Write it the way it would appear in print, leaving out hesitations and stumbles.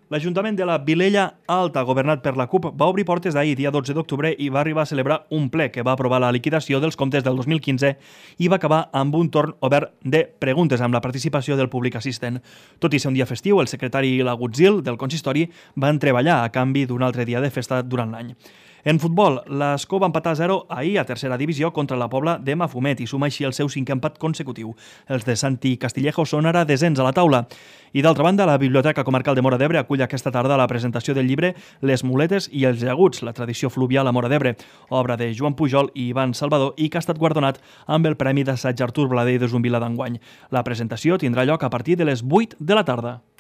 L'Ajuntament de la Vilella Alta, governat per la CUP, va obrir portes d'ahir, dia 12 d'octubre, i va arribar a celebrar un ple que va aprovar la liquidació dels comptes del 2015 i va acabar amb un torn obert de preguntes amb la participació del públic assistent. Tot i ser un dia festiu, el secretari Lagutzil del consistori van treballar a canvi d'un altre dia de festa durant l'any. En futbol, l'Escó va empatar 0 ahir a tercera divisió contra la Pobla de Mafumet i suma així el seu 5è empat consecutiu. Els de Santi Castillejo són ara desens a la taula. I d'altra banda, la Biblioteca Comarcal de Móra d'Ebre acull aquesta tarda la presentació del llibre Les muletes i els llaguts, la tradició fluvial a Móra d'Ebre, obra de Joan Pujol i Ivan Salvador i que ha estat guardonat amb el Premi d'Assaig Artur Blader de Zumbila d'enguany. La presentació tindrà lloc a partir de les 8 de la tarda.